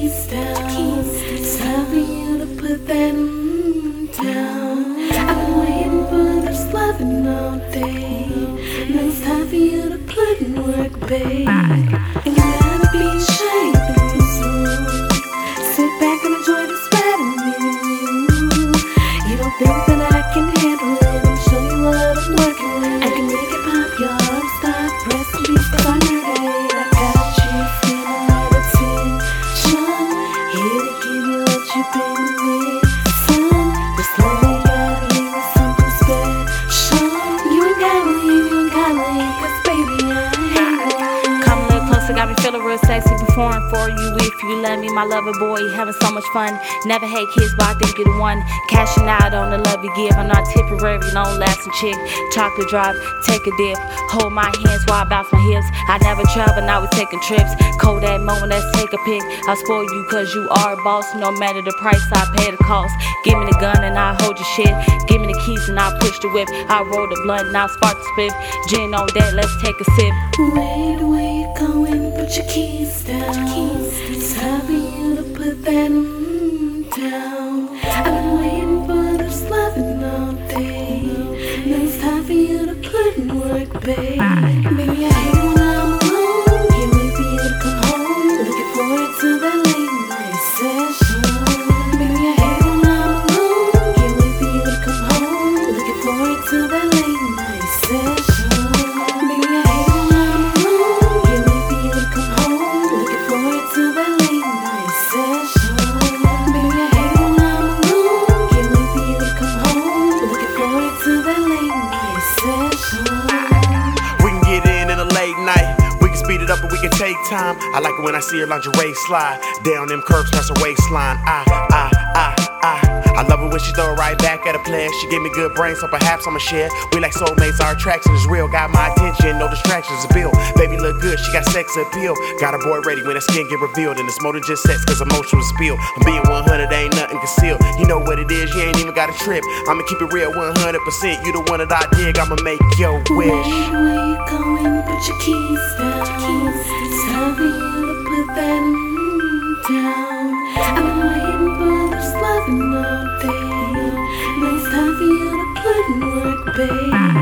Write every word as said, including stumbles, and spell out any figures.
keys down. It's time for you to put that mm down. I've been waiting for this loving all day. Now it's time for you to put in work, babe. And you gotta be ashamed of this room. Sit back and enjoy this ride I'm giving you. You don't think that I can handle it? I'll show you what I'm working with. I can make it pop your arm, start pressing beats, cause I murder it. I got you feeling all attention. Here to give you what you've been missing. This love we got here is something special. You ain't gotta leave, you ain't gotta leave, cause baby I ain't. Come a little closer, got me feeling real sexy. Performing for you if you let me. My lover boy, having so much fun. Never hate kids, but I think you're the one. Cashing out on the love you give. I'm not temporary, long lasting chick. Chocolate drop, take a dip. Hold my hands while I bounce my hips. I never travel, now we're taking trips. Cold that moment, let's take a pic. I'll spoil you cause you are a boss. No matter the price, I pay the cost. Give me the gun and I'll hold your shit. Give me the keys and I'll push the whip. I'll roll the blunt and I'll spark the split. Gin on that, let's take a sip. Wait, where you going? Put your keys down. It's time for you to put that mm down. I've been waiting for this loving all day. Now it's time for you to put in work, babe. Baby, I hate when I'm alone. Can't wait for you to come home. Looking forward to that late night session. Baby, I hate when I'm alone. Can't wait for you to come home. Looking forward to that late night session. Baby, I hate when I'm alone. Can't wait for you to come home. Looking forward to that late night session. Baby, I hate when I'm alone. Can't wait for you to come home. Looking forward to that late night session. We can get in in a late night. We can speed it up and we can take time. I like it when I see her lingerie slide down them curves past her waistline. I, I, I, I. I love it when she throw it right back at a player. She gave me good brain, so perhaps I'ma share. We like soulmates, our attraction is real. Got my attention, no distractions, a bill. Baby look good, she got sex appeal. Got her boy ready when her skin get revealed. And it's more than just sex, cause emotion was spilled. I'm being one hundred, ain't nothing concealed. You know what it is, you ain't even got a trip. I'ma keep it real one hundred percent. You the one that I dig, I'ma make your wish. Wait, where you going? Put your keys down. It's time for you to put that mm down. I've been waiting for this loving all day. Now it's time for you to put in work, babe.